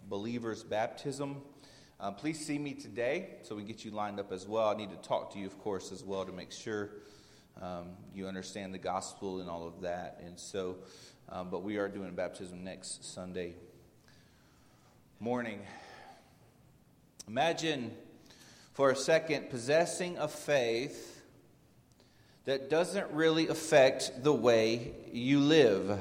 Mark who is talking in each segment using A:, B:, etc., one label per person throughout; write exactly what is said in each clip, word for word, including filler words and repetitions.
A: believer's baptism. Um, please see me today so we can get you lined up as well. I need to talk to you, of course, as well to make sure um, you understand the gospel and all of that. And so, um, but we are doing baptism next Sunday morning. Imagine for a second possessing a faith that doesn't really affect the way you live.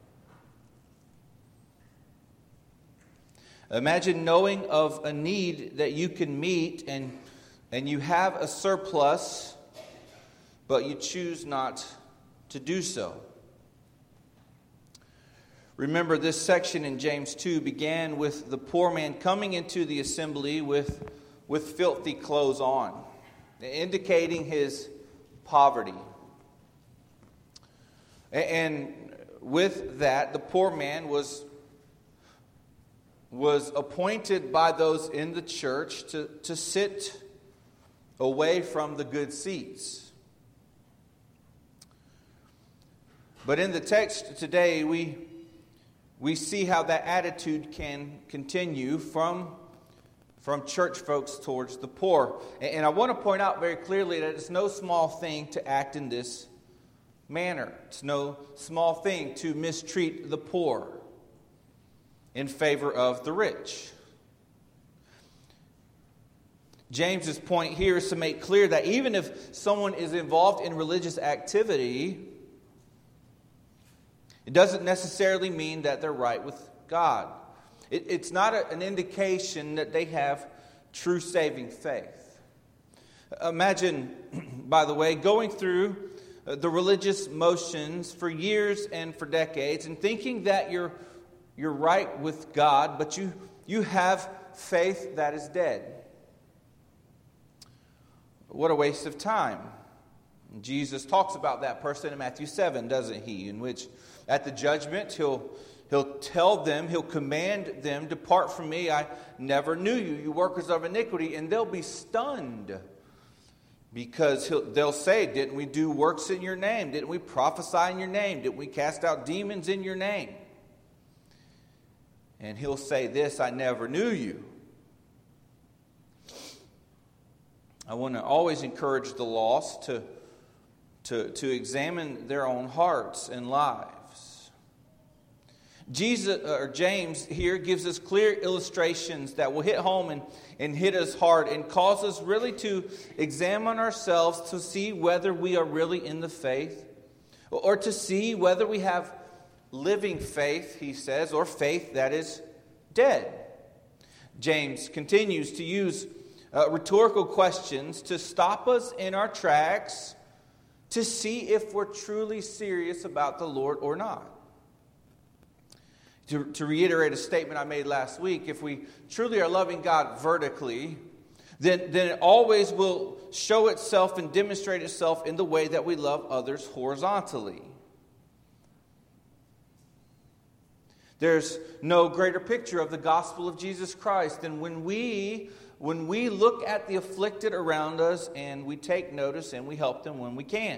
A: Imagine knowing of a need that you can meet and, and you have a surplus, but you choose not to do so. Remember, this section in James two began with the poor man coming into the assembly with, with filthy clothes on, indicating his poverty. And with that, the poor man was was appointed by those in the church to, to sit away from the good seats. But in the text today, we, we see how that attitude can continue from, from church folks towards the poor. And, and I want to point out very clearly that it's no small thing to act in this manner. It's no small thing to mistreat the poor in favor of the rich. James's point here is to make clear that even if someone is involved in religious activity, it doesn't necessarily mean that they're right with God. It, it's not a, an indication that they have true saving faith. Imagine, by the way, going through the religious motions for years and for decades and thinking that you're You're right with God, but you, you have faith that is dead. What a waste of time. Jesus talks about that person in Matthew seven, doesn't he? In which at the judgment, he'll, he'll tell them, he'll command them, "Depart from me, I never knew you, you workers of iniquity." And they'll be stunned because he'll, they'll say, "Didn't we do works in your name? Didn't we prophesy in your name? Didn't we cast out demons in your name?" And he'll say this, "I never knew you." I want to always encourage the lost to, to, to examine their own hearts and lives. Jesus or James here gives us clear illustrations that will hit home and, and hit us hard and cause us really to examine ourselves to see whether we are really in the faith, or to see whether we have living faith, he says, or faith that is dead. James continues to use uh, rhetorical questions to stop us in our tracks to see if we're truly serious about the Lord or not. To, to reiterate a statement I made last week, if we truly are loving God vertically, then, then it always will show itself and demonstrate itself in the way that we love others horizontally. There's no greater picture of the gospel of Jesus Christ than when we, when we look at the afflicted around us and we take notice and we help them when we can.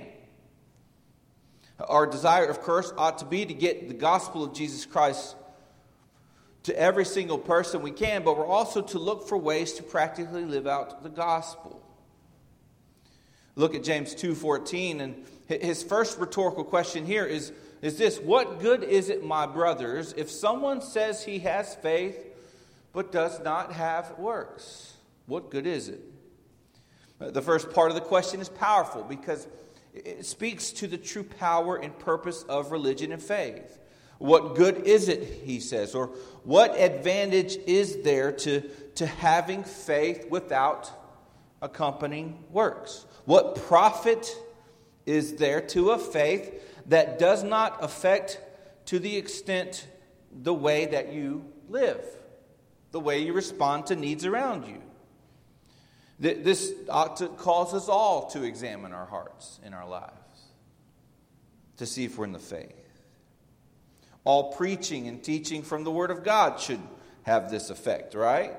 A: Our desire, of course, ought to be to get the gospel of Jesus Christ to every single person we can, but we're also to look for ways to practically live out the gospel. Look at James two fourteen, and his first rhetorical question here is, is this: "What good is it, my brothers, if someone says he has faith but does not have works?" What good is it? The first part of the question is powerful because it speaks to the true power and purpose of religion and faith. What good is it, he says, or what advantage is there to, to having faith without accompanying works? What profit is there to a faith that does not affect to the extent the way that you live, the way you respond to needs around you? This ought to cause us all to examine our hearts and our lives to see if we're in the faith. All preaching and teaching from the Word of God should have this effect, right?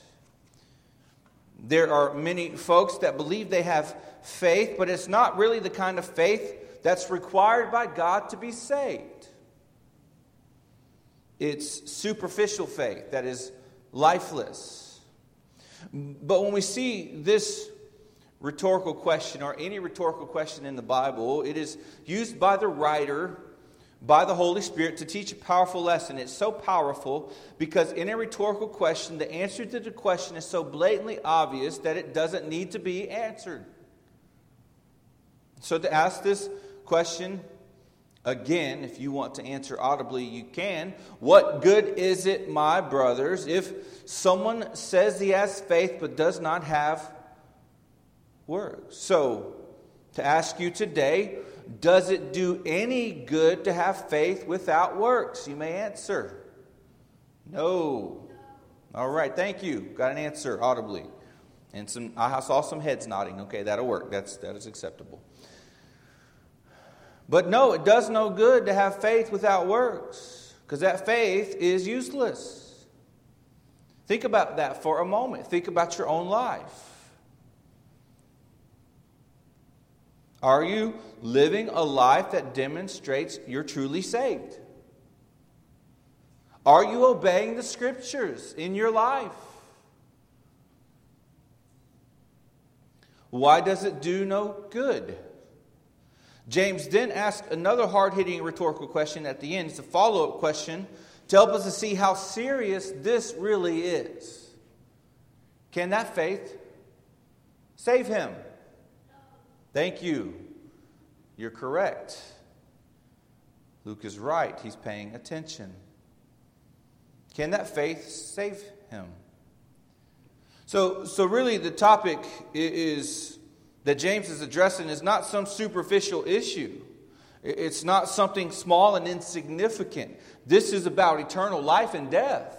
A: There are many folks that believe they have faith, but it's not really the kind of faith that's required by God to be saved. It's superficial faith that is lifeless. But when we see this rhetorical question, or any rhetorical question in the Bible, it is used by the writer, by the Holy Spirit, to teach a powerful lesson. It's so powerful because in a rhetorical question, the answer to the question is so blatantly obvious that it doesn't need to be answered. So to ask this question again, if you want to answer audibly, you can. What good is it, my brothers, if someone says he has faith but does not have works? So, to ask you today, does it do any good to have faith without works? You may answer, no. All right, thank you. Got an answer audibly. And some I saw some heads nodding. Okay, that'll work. That's that is acceptable. But no, it does no good to have faith without works, because that faith is useless. Think about that for a moment. Think about your own life. Are you living a life that demonstrates you're truly saved? Are you obeying the Scriptures in your life? Why does it do no good? James then asks another hard-hitting rhetorical question at the end. It's a follow-up question to help us to see how serious this really is. Can that faith save him? Thank you. You're correct. Luke is right. He's paying attention. Can that faith save him? So, so really the topic is that James is addressing is not some superficial issue. It's not something small and insignificant. This is about eternal life and death.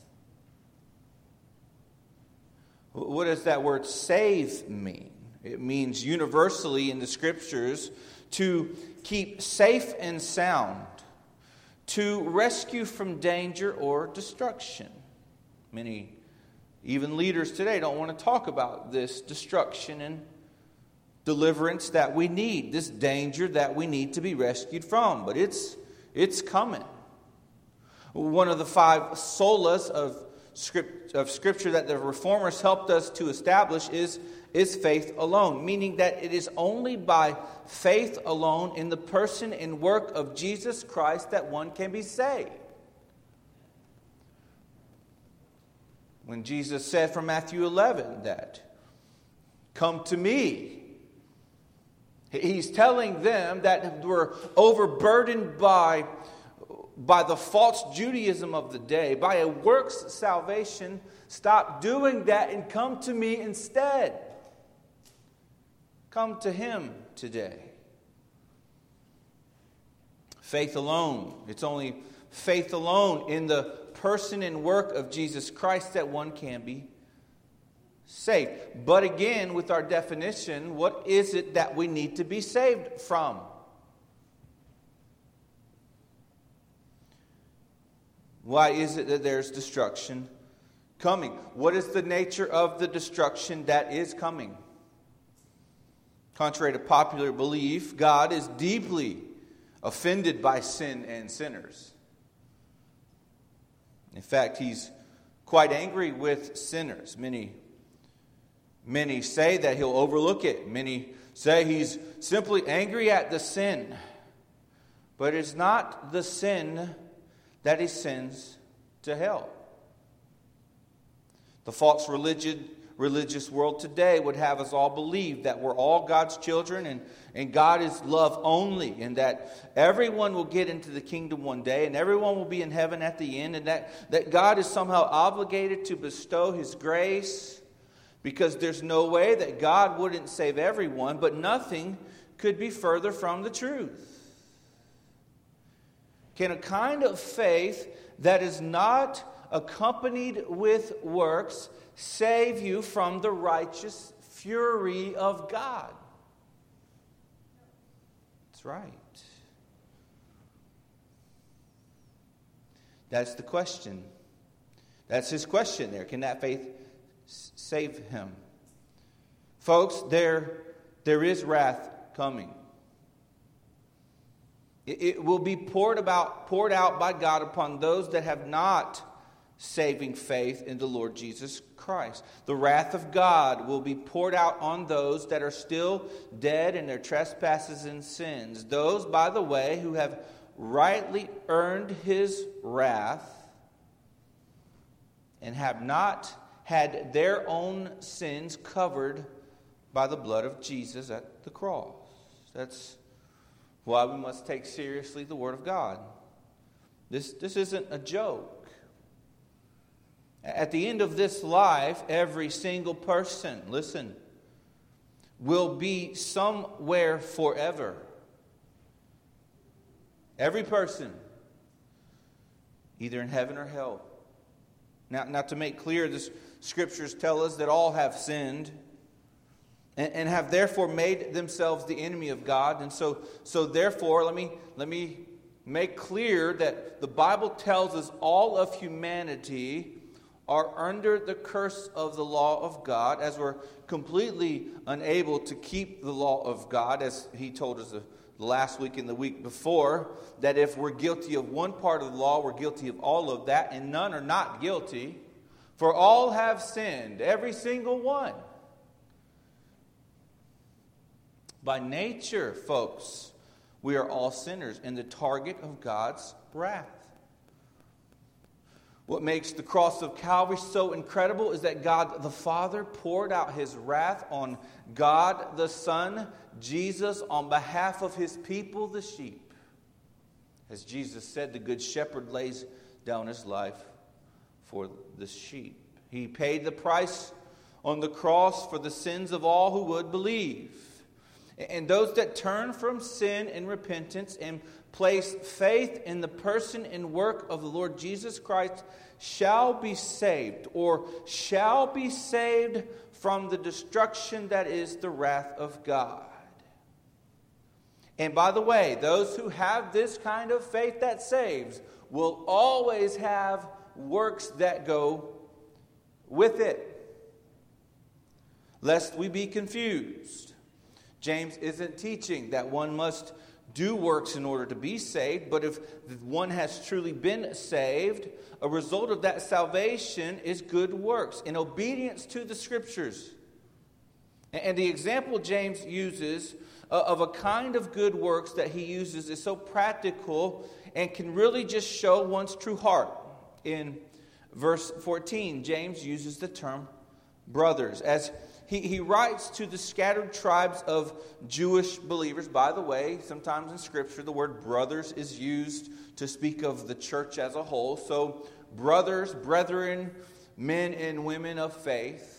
A: What does that word save mean? It means universally in the Scriptures to keep safe and sound, to rescue from danger or destruction. Many, even leaders today, don't want to talk about this destruction and deliverance that we need, this danger that we need to be rescued from. But it's it's coming. One of the five solas of script of Scripture that the Reformers helped us to establish is, is faith alone, meaning that it is only by faith alone in the person and work of Jesus Christ that one can be saved. When Jesus said from Matthew eleven that, "Come to me," He's telling them that were overburdened by, by the false Judaism of the day, by a works salvation. Stop doing that and come to me instead. Come to Him today. Faith alone. It's only faith alone in the person and work of Jesus Christ that one can be saved. But again, with our definition, what is it that we need to be saved from? Why is it that there's destruction coming? What is the nature of the destruction that is coming? Contrary to popular belief, God is deeply offended by sin and sinners. In fact, He's quite angry with sinners. Many Many say that He'll overlook it. Many say He's simply angry at the sin. But it's not the sin that He sends to hell. The false religion, religious world today would have us all believe that we're all God's children and, and God is love only, and that everyone will get into the kingdom one day and everyone will be in heaven at the end, and that, that God is somehow obligated to bestow His grace, because there's no way that God wouldn't save everyone, but nothing could be further from the truth. Can a kind of faith that is not accompanied with works save you from the righteous fury of God? That's right. That's the question. That's his question there. Can that faith save him? Folks, there, there is wrath coming. It, it will be poured about, poured out by God upon those that have not saving faith in the Lord Jesus Christ. The wrath of God will be poured out on those that are still dead in their trespasses and sins. Those, by the way, who have rightly earned his wrath and have not had their own sins covered by the blood of Jesus at the cross. That's why we must take seriously the Word of God. This, this isn't a joke. At the end of this life, every single person, listen, will be somewhere forever. Every person, either in heaven or hell. Now, now to make clear, the scriptures tell us that all have sinned and, and have therefore made themselves the enemy of God. And so, so therefore, let me let me make clear that the Bible tells us all of humanity are under the curse of the law of God, as we're completely unable to keep the law of God, as he told us the last week and the week before, that if we're guilty of one part of the law, we're guilty of all of that, and none are not guilty, for all have sinned, every single one. By nature, folks, we are all sinners and the target of God's wrath. What makes the cross of Calvary so incredible is that God the Father poured out his wrath on God the Son, Jesus, on behalf of his people, the sheep. As Jesus said, the good shepherd lays down his life for the sheep. He paid the price on the cross for the sins of all who would believe. And those that turn from sin in repentance and place faith in the person and work of the Lord Jesus Christ shall be saved, or shall be saved from the destruction that is the wrath of God. And by the way, those who have this kind of faith that saves will always have works that go with it, lest we be confused. James isn't teaching that one must do works in order to be saved, but if one has truly been saved, a result of that salvation is good works in obedience to the Scriptures. And the example James uses of a kind of good works that he uses is so practical and can really just show one's true heart. In verse fourteen, James uses the term brothers as He, he writes to the scattered tribes of Jewish believers. By the way, sometimes in Scripture the word brothers is used to speak of the church as a whole. So brothers, brethren, men and women of faith.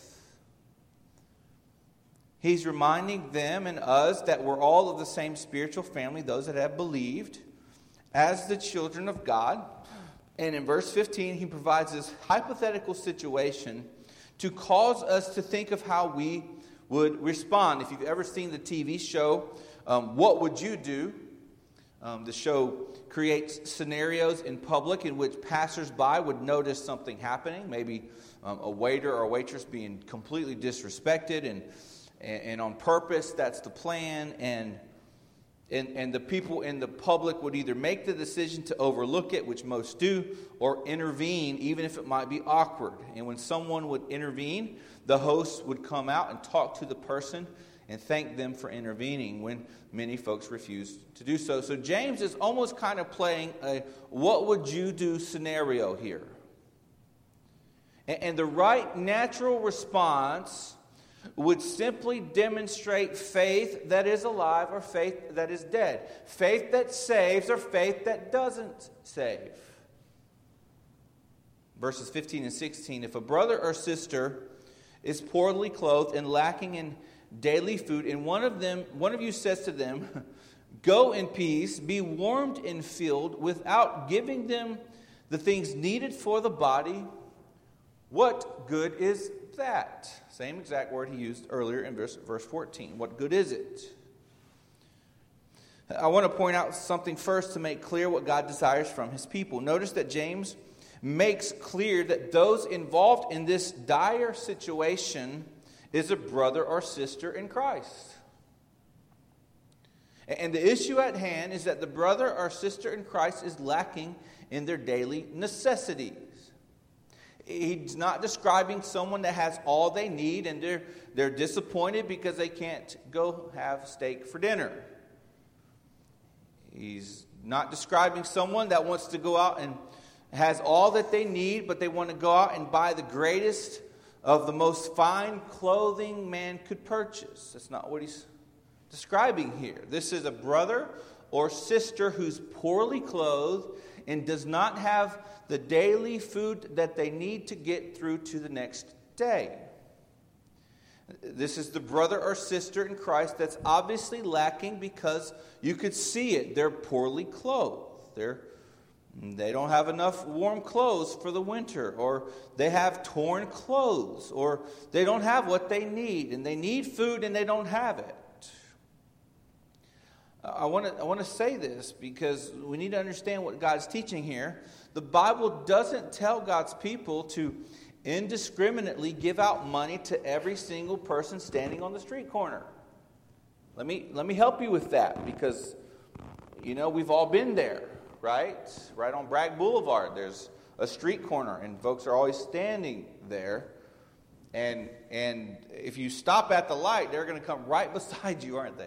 A: He's reminding them and us that we're all of the same spiritual family, those that have believed, as the children of God. And in verse fifteen, he provides this hypothetical situation to cause us to think of how we would respond. If you've ever seen the T V show, um, What Would You Do? Um, the show creates scenarios in public in which passersby would notice something happening, maybe um, a waiter or a waitress being completely disrespected, and, and, and on purpose, that's the plan, and And, and the people in the public would either make the decision to overlook it, which most do, or intervene, even if it might be awkward. And when someone would intervene, the host would come out and talk to the person and thank them for intervening, when many folks refused to do so. So James is almost kind of playing a what would you do scenario here. And, and the right natural response would simply demonstrate faith that is alive or faith that is dead. Faith that saves or faith that doesn't save. Verses fifteen and sixteen. If a brother or sister is poorly clothed and lacking in daily food, and one of them, one of you says to them, "Go in peace, be warmed and filled," without giving them the things needed for the body, what good is that? Same exact word he used earlier in verse, verse fourteen. What good is it? I want to point out something first to make clear what God desires from his people. Notice that James makes clear that those involved in this dire situation is a brother or sister in Christ. And the issue at hand is that the brother or sister in Christ is lacking in their daily necessities. He's not describing someone that has all they need and they're, they're disappointed because they can't go have steak for dinner. He's not describing someone that wants to go out and has all that they need, but they want to go out and buy the greatest of the most fine clothing man could purchase. That's not what he's describing here. This is a brother or sister who's poorly clothed and does not have the daily food that they need to get through to the next day. This is the brother or sister in Christ that's obviously lacking because you could see it. They're poorly clothed. They're, they don't have enough warm clothes for the winter, or they have torn clothes, or they don't have what they need, and they need food and they don't have it. I want to I want to say this because we need to understand what God's teaching here. The Bible doesn't tell God's people to indiscriminately give out money to every single person standing on the street corner. Let me let me help you with that, because you know we've all been there, right? Right on Bragg Boulevard, there's a street corner, and folks are always standing there. And and if you stop at the light, they're going to come right beside you, aren't they?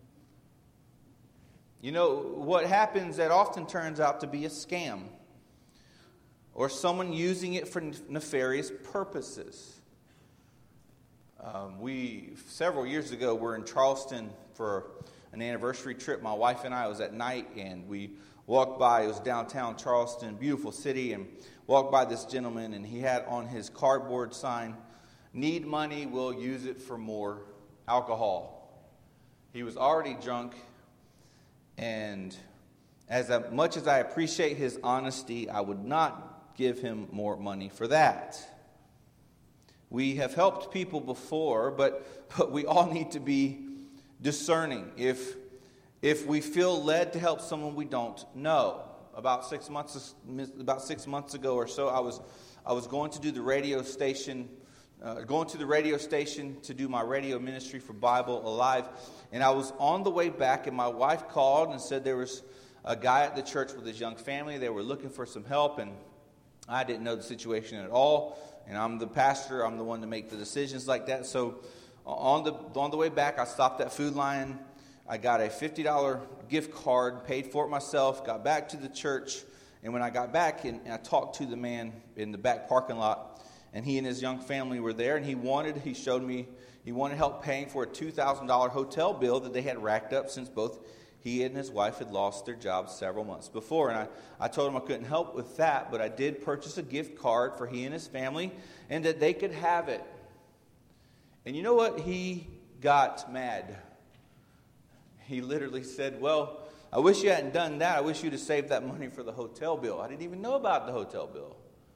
A: You know, what happens that often turns out to be a scam, or someone using it for nefarious purposes. Um, we, several years ago, were in Charleston for an anniversary trip. My wife and I was at night, and we walked by, it was downtown Charleston, beautiful city, and walked by this gentleman, and he had on his cardboard sign, "Need money, we'll use it for more alcohol." He was already drunk. And as much as I appreciate his honesty, I would not give him more money for that. We have helped people before, but, but we all need to be discerning. If, if we feel led to help someone we don't know. About six months about six months ago or so, I was I was going to do the radio station. Uh, going to the radio station to do my radio ministry for Bible Alive. And I was on the way back, and my wife called and said there was a guy at the church with his young family. They were looking for some help, and I didn't know the situation at all. And I'm the pastor. I'm the one to make the decisions like that. So on the on the way back, I stopped at Food Lion. I got a fifty dollars gift card, paid for it myself, got back to the church. And when I got back, and, and I talked to the man in the back parking lot, and he and his young family were there, and he wanted, he showed me, he wanted help paying for a two thousand dollars hotel bill that they had racked up since both he and his wife had lost their jobs several months before. And I, I told him I couldn't help with that, but I did purchase a gift card for he and his family, and that they could have it. And you know what? He got mad. He literally said, "Well, I wish you hadn't done that. I wish you'd have saved that money for the hotel bill." I didn't even know about the hotel bill.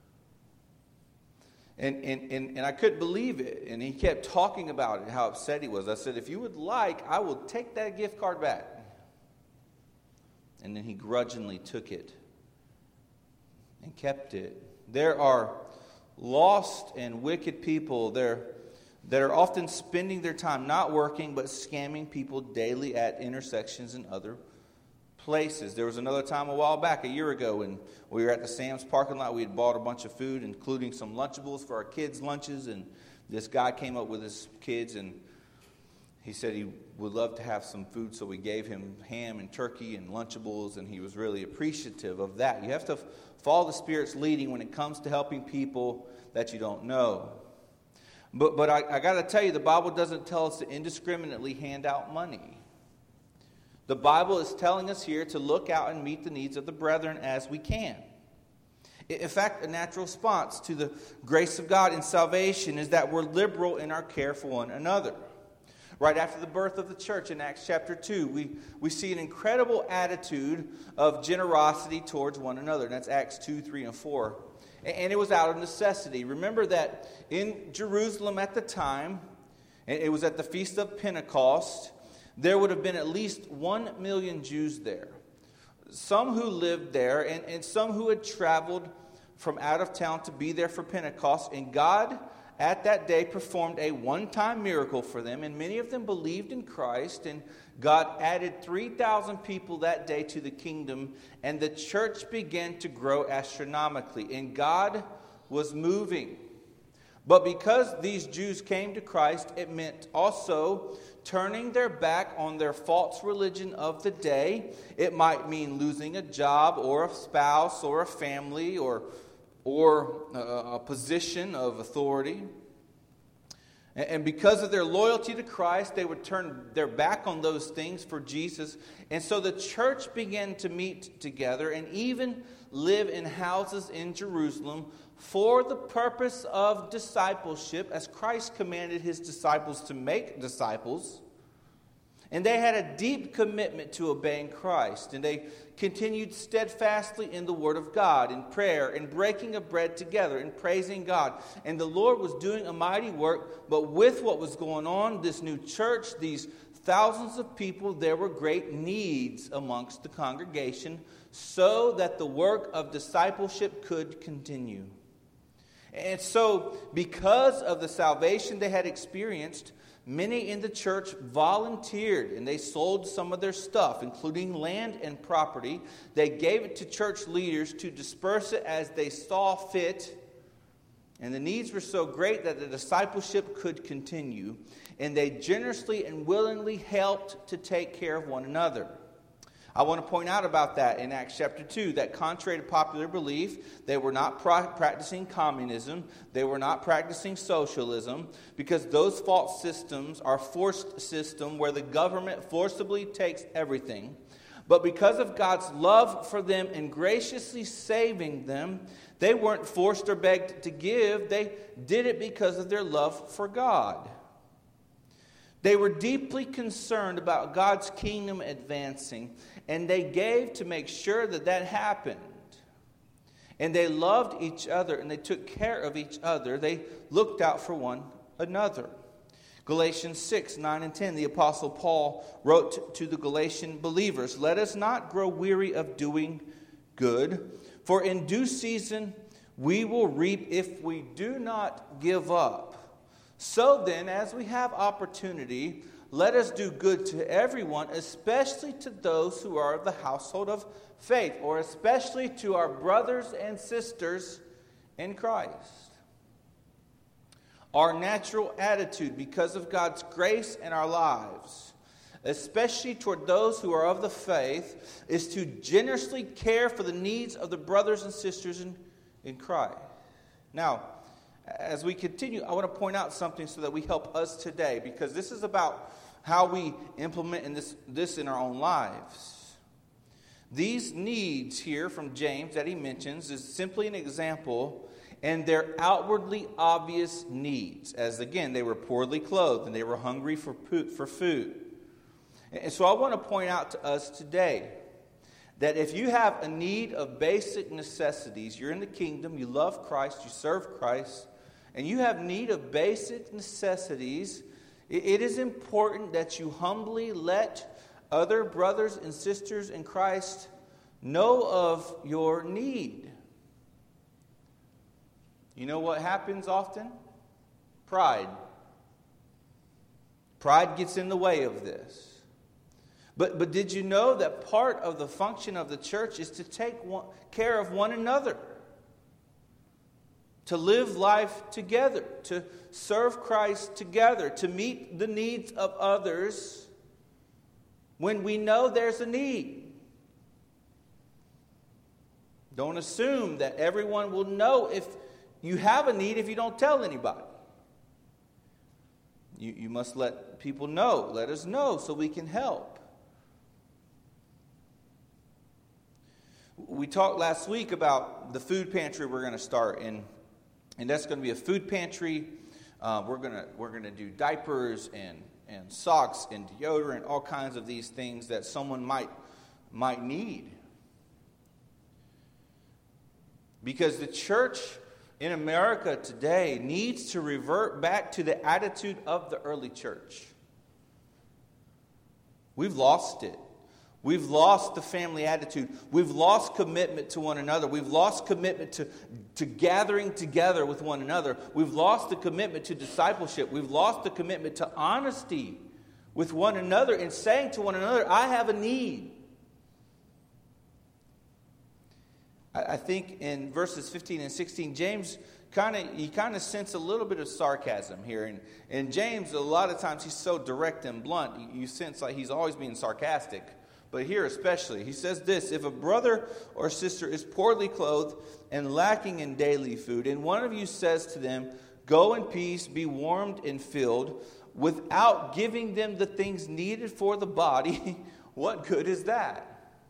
A: And, and, and, and I couldn't believe it. And he kept talking about it, how upset he was. I said, "If you would like, I will take that gift card back." And then he grudgingly took it and kept it. There are lost and wicked people there that are often spending their time not working but scamming people daily at intersections and other places. There was another time a while back, a year ago, when we were at the Sam's parking lot. We had bought a bunch of food, including some Lunchables for our kids' lunches, and this guy came up with his kids, and he said he would love to have some food, so we gave him ham and turkey and Lunchables, and he was really appreciative of that. You have to follow the Spirit's leading when it comes to helping people that you don't know. But, but I, I got to tell you, the Bible doesn't tell us to indiscriminately hand out money. The Bible is telling us here to look out and meet the needs of the brethren as we can. In fact, a natural response to the grace of God in salvation is that we're liberal in our care for one another. Right after the birth of the church in Acts chapter two, we, we see an incredible attitude of generosity towards one another. And that's Acts two, three, and four. And it was out of necessity. Remember that in Jerusalem at the time, and it was at the Feast of Pentecost, there would have been at least one million Jews there. Some who lived there, and, and some who had traveled from out of town to be there for Pentecost. And God, at that day, performed a one-time miracle for them. And many of them believed in Christ. And God added three thousand people that day to the kingdom. And the church began to grow astronomically. And God was moving. But because these Jews came to Christ, it meant also turning their back on their false religion of the day. It might mean losing a job or a spouse or a family or, or a, a position of authority. And because of their loyalty to Christ, they would turn their back on those things for Jesus. And so the church began to meet together and even live in houses in Jerusalem for the purpose of discipleship, as Christ commanded his disciples to make disciples. And they had a deep commitment to obeying Christ. And they continued steadfastly in the Word of God, in prayer, in breaking of bread together, in praising God. And the Lord was doing a mighty work. But with what was going on, this new church, these thousands of people, there were great needs amongst the congregation so that the work of discipleship could continue. And so, because of the salvation they had experienced, many in the church volunteered, and they sold some of their stuff, including land and property. They gave it to church leaders to disperse it as they saw fit. And the needs were so great that the discipleship could continue. And they generously and willingly helped to take care of one another. I want to point out about that in Acts chapter two, that contrary to popular belief, they were not pra- practicing communism, they were not practicing socialism, because those false systems are forced systems where the government forcibly takes everything. But because of God's love for them and graciously saving them, they weren't forced or begged to give, they did it because of their love for God. They were deeply concerned about God's kingdom advancing, and they gave to make sure that that happened. And they loved each other, and they took care of each other. They looked out for one another. Galatians six, nine, and ten, the Apostle Paul wrote to the Galatian believers, "Let us not grow weary of doing good, for in due season we will reap if we do not give up. So then, as we have opportunity, let us do good to everyone, especially to those who are of the household of faith," or especially to our brothers and sisters in Christ. Our natural attitude, because of God's grace in our lives, especially toward those who are of the faith, is to generously care for the needs of the brothers and sisters in, in Christ. Now, as we continue, I want to point out something so that we help us today, because this is about how we implement in this, this in our own lives. These needs here from James that he mentions is simply an example, and they're outwardly obvious needs, as again, they were poorly clothed and they were hungry for for food. And so I want to point out to us today that if you have a need of basic necessities, you're in the kingdom, you love Christ, you serve Christ, and you have need of basic necessities, it is important that you humbly let other brothers and sisters in Christ know of your need. You know what happens often? Pride. Pride gets in the way of this. But, but did you know that part of the function of the church is to take one, care of one another? To live life together, to serve Christ together, to meet the needs of others when we know there's a need. Don't assume that everyone will know if you have a need if you don't tell anybody. You, you must let people know. Let us know so we can help. We talked last week about the food pantry we're going to start in. And that's going to be a food pantry. Uh, we're going to we're going to do diapers and, and socks and deodorant, all kinds of these things that someone might might need. Because the church in America today needs to revert back to the attitude of the early church. We've lost it. We've lost the family attitude. We've lost commitment to one another. We've lost commitment to, to gathering together with one another. We've lost the commitment to discipleship. We've lost the commitment to honesty with one another and saying to one another, I have a need. I, I think in verses fifteen and sixteen, James kind of you kind of sense a little bit of sarcasm here. And, and James, a lot of times, he's so direct and blunt. You, you sense like he's always being sarcastic. But here especially, he says this: if a brother or sister is poorly clothed and lacking in daily food, and one of you says to them, "Go in peace, be warmed and filled," without giving them the things needed for the body, what good is that?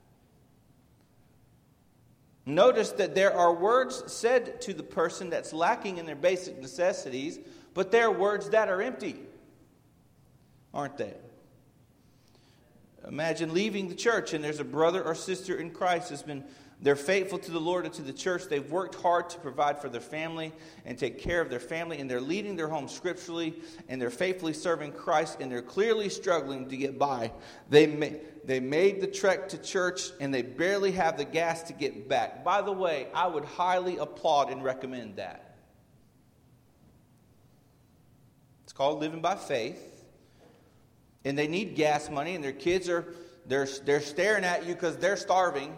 A: Notice that there are words said to the person that's lacking in their basic necessities, but there are words that are empty, aren't they? Imagine leaving the church and there's a brother or sister in Christ who's been, they're faithful to the Lord and to the church. They've worked hard to provide for their family and take care of their family, and they're leading their home scripturally, and they're faithfully serving Christ, and they're clearly struggling to get by. They may, they made the trek to church and they barely have the gas to get back. By the way, I would highly applaud and recommend that. It's called living by faith. And they need gas money, and their kids are they're they're staring at you because they're starving.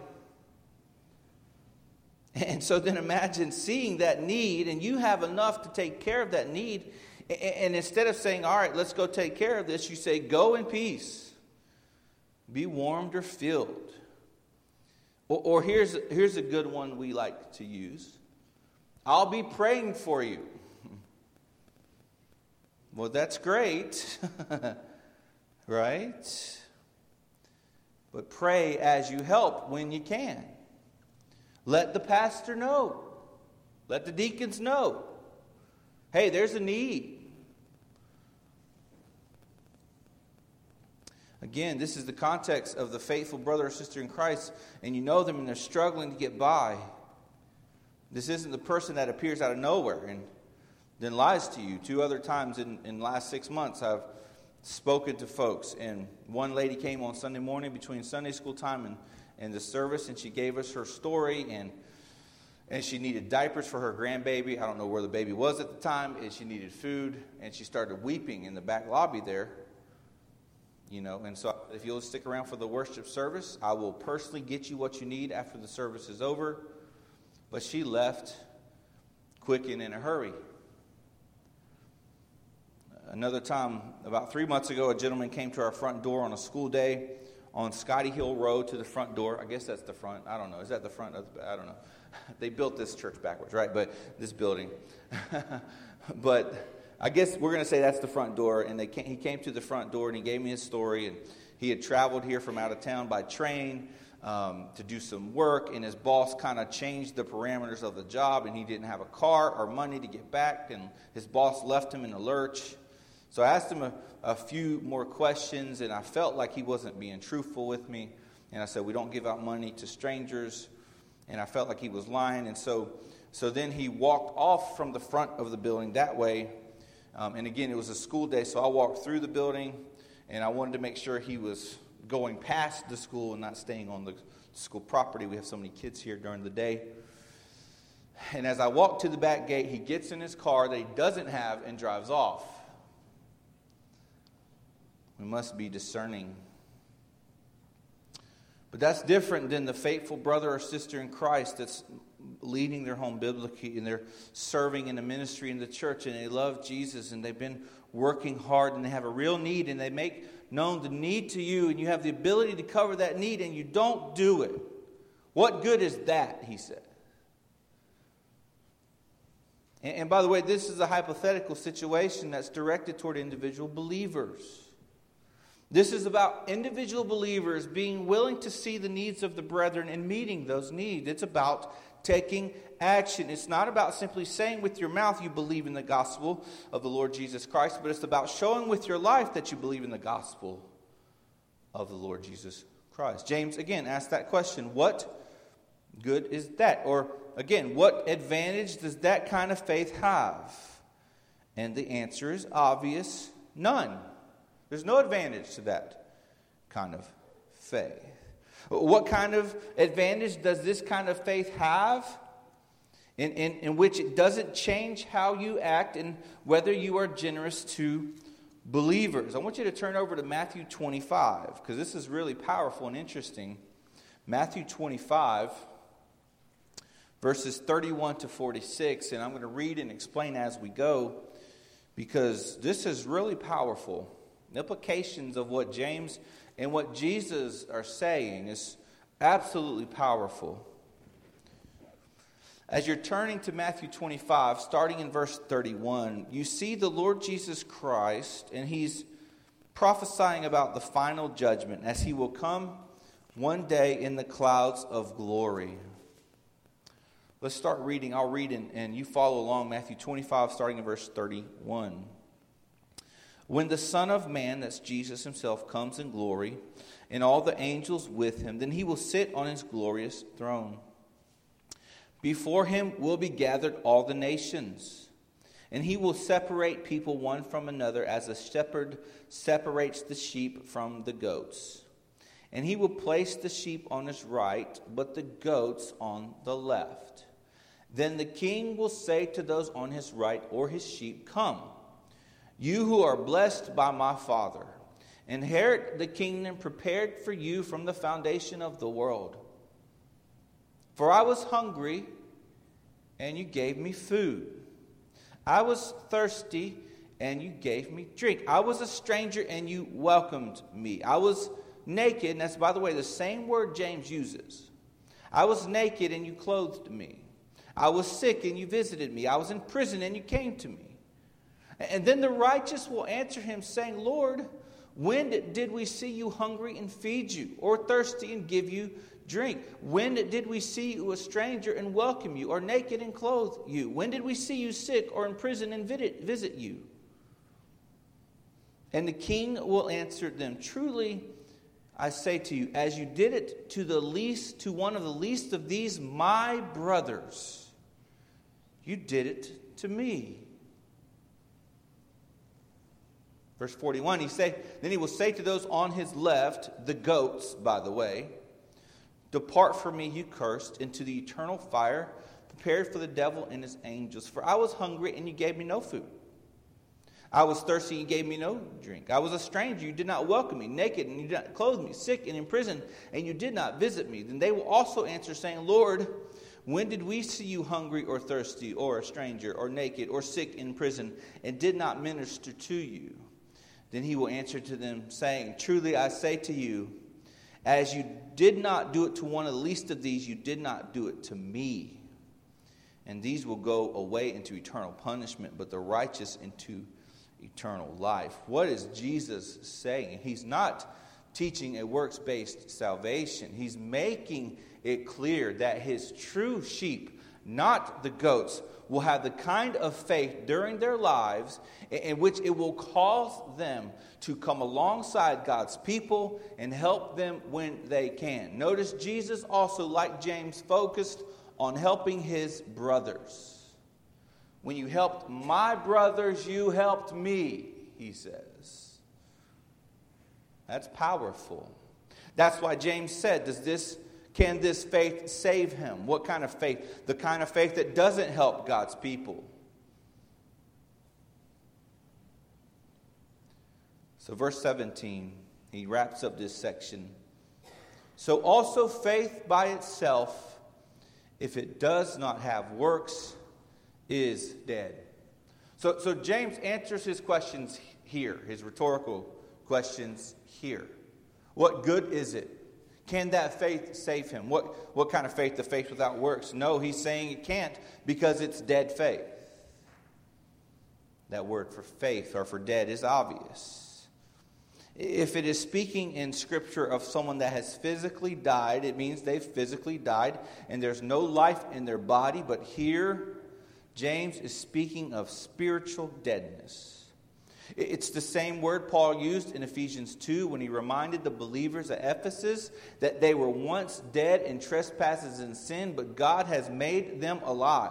A: And so then imagine seeing that need, and you have enough to take care of that need. And instead of saying, "All right, let's go take care of this," you say, "Go in peace, be warmed or filled." Or, or here's here's a good one we like to use: "I'll be praying for you." Well, that's great. Right? But pray as you help when you can. Let the pastor know. Let the deacons know. Hey, there's a need. Again, this is the context of the faithful brother or sister in Christ, and you know them and they're struggling to get by. This isn't the person that appears out of nowhere and then lies to you. Two other times in, in the last six months I've spoken to folks, and one lady came on Sunday morning between Sunday school time and, and the service, and she gave us her story, and and she needed diapers for her grandbaby. I don't know where the baby was at the time, and she needed food, and she started weeping in the back lobby there, you know, and so if you'll stick around for the worship service, I will personally get you what you need after the service is over. But she left quick and in a hurry. Another time, about three months ago, a gentleman came to our front door on a school day on Scotty Hill Road to the front door. I guess that's the front. I don't know. Is that the front? I don't know. They built this church backwards, right? But this building. But I guess we're going to say that's the front door. And they came, he came to the front door and he gave me his story. And he had traveled here from out of town by train um, to do some work. And his boss kind of changed the parameters of the job. And he didn't have a car or money to get back. And his boss left him in a lurch. So I asked him a, a few more questions, and I felt like he wasn't being truthful with me. And I said, "We don't give out money to strangers." And I felt like he was lying. And so so then he walked off from the front of the building that way. Um, and again, it was a school day, so I walked through the building, and I wanted to make sure he was going past the school and not staying on the school property. We have so many kids here during the day. And as I walked to the back gate, he gets in his car that he doesn't have and drives off. We must be discerning. But that's different than the faithful brother or sister in Christ that's leading their home biblically, and they're serving in the ministry in the church, and they love Jesus, and they've been working hard, and they have a real need, and they make known the need to you, and you have the ability to cover that need, and you don't do it. What good is that, he said. And, and by the way, this is a hypothetical situation that's directed toward individual believers. This is about individual believers being willing to see the needs of the brethren and meeting those needs. It's about taking action. It's not about simply saying with your mouth you believe in the gospel of the Lord Jesus Christ, but it's about showing with your life that you believe in the gospel of the Lord Jesus Christ. James, again, asked that question: what good is that? Or, again, what advantage does that kind of faith have? And the answer is obvious: none. There's no advantage to that kind of faith. What kind of advantage does this kind of faith have? In, in, in which it doesn't change how you act and whether you are generous to believers. I want you to turn over to Matthew twenty-five, because this is really powerful and interesting. Matthew twenty-five, verses thirty-one to forty-six, and I'm going to read and explain as we go, because this is really powerful. The implications of what James and what Jesus are saying is absolutely powerful. As you're turning to Matthew twenty-five, starting in verse thirty-one, you see the Lord Jesus Christ, and he's prophesying about the final judgment as he will come one day in the clouds of glory. Let's start reading. I'll read and, and you follow along. Matthew twenty-five, starting in verse thirty-one. When the Son of Man, that's Jesus himself, comes in glory, and all the angels with him, then he will sit on his glorious throne. Before him will be gathered all the nations, and he will separate people one from another as a shepherd separates the sheep from the goats. And he will place the sheep on his right, but the goats on the left. Then the king will say to those on his right or his sheep, "Come, you who are blessed by my Father, inherit the kingdom prepared for you from the foundation of the world. For I was hungry, and you gave me food. I was thirsty, and you gave me drink. I was a stranger, and you welcomed me. I was naked," and that's, by the way, the same word James uses. "I was naked, and you clothed me. I was sick, and you visited me. I was in prison, and you came to me." And then the righteous will answer him, saying, "Lord, when did we see you hungry and feed you, or thirsty and give you drink? When did we see you a stranger and welcome you, or naked and clothe you? When did we see you sick or in prison and visit you?" And the king will answer them, "Truly, I say to you, as you did it to the least, to one of the least of these my brothers, you did it to me." Verse forty-one, he say, then he will say to those on his left, the goats, by the way, "Depart from me, you cursed, into the eternal fire prepared for the devil and his angels. For I was hungry, and you gave me no food. I was thirsty, and you gave me no drink. I was a stranger, you did not welcome me. Naked, and you did not clothe me. Sick and in prison, and you did not visit me." Then they will also answer, saying, "Lord, when did we see you hungry or thirsty, or a stranger, or naked, or sick in prison, and did not minister to you?" Then he will answer to them, saying, "Truly I say to you, as you did not do it to one of the least of these, you did not do it to me. And these will go away into eternal punishment, but the righteous into eternal life." What is Jesus saying? He's not teaching a works-based salvation. He's making it clear that his true sheep, not the goats, will have the kind of faith during their lives in which it will cause them to come alongside God's people and help them when they can. Notice Jesus also, like James, focused on helping his brothers. "When you helped my brothers, you helped me," he says. That's powerful. That's why James said, does this Can this faith save him? What kind of faith? The kind of faith that doesn't help God's people. So verse seventeen, he wraps up this section. "So also faith by itself, if it does not have works, is dead." So, so James answers his questions here, his rhetorical questions here. What good is it? Can that faith save him? What, what kind of faith? The faith without works? No, he's saying it can't because it's dead faith. That word for faith or for dead is obvious. If it is speaking in Scripture of someone that has physically died, it means they've physically died and there's no life in their body. But here, James is speaking of spiritual deadness. It's the same word Paul used in Ephesians two when he reminded the believers at Ephesus that they were once dead in trespasses and sin, but God has made them alive.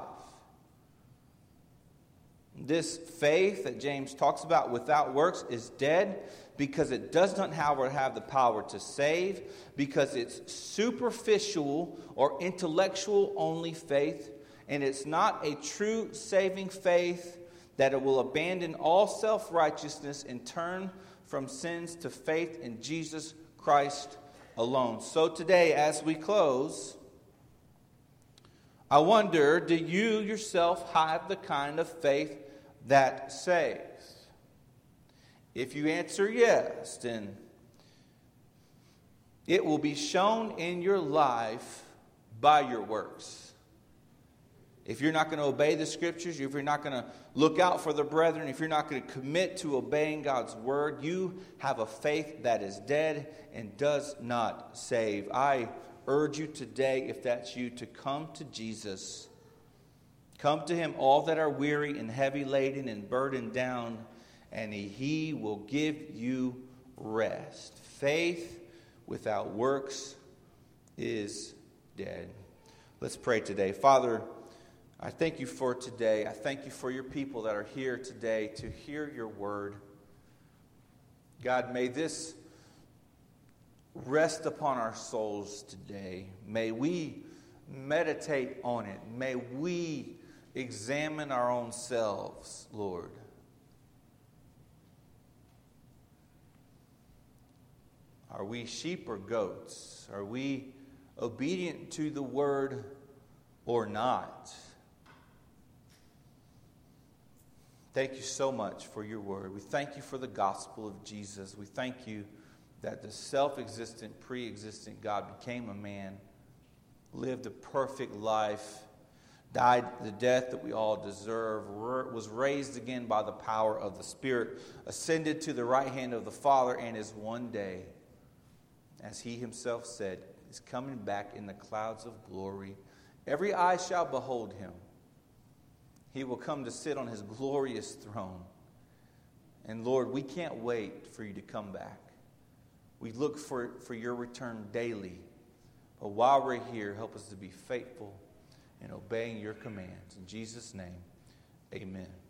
A: This faith that James talks about without works is dead because it does not, however, have the power to save, because it's superficial or intellectual only faith, and it's not a true saving faith that it will abandon all self-righteousness and turn from sins to faith in Jesus Christ alone. So today, as we close, I I wonder, do you yourself have the kind of faith that saves? If you answer yes, then it will be shown in your life by your works. If you're not going to obey the Scriptures, if you're not going to look out for the brethren, if you're not going to commit to obeying God's Word, you have a faith that is dead and does not save. I urge you today, if that's you, to come to Jesus. Come to Him, all that are weary and heavy laden and burdened down, and He, he will give you rest. Faith without works is dead. Let's pray today. Father, I thank you for today. I thank you for your people that are here today to hear your word. God, may this rest upon our souls today. May we meditate on it. May we examine our own selves, Lord. Are we sheep or goats? Are we obedient to the word or not? Thank you so much for your word. We thank you for the gospel of Jesus. We thank you that the self-existent, pre-existent God became a man, lived a perfect life, died the death that we all deserve, was raised again by the power of the Spirit, ascended to the right hand of the Father, and is one day, as he himself said, is coming back in the clouds of glory. Every eye shall behold him. He will come to sit on his glorious throne. And Lord, we can't wait for you to come back. We look for, for your return daily. But while we're here, help us to be faithful in obeying your commands. In Jesus' name, amen.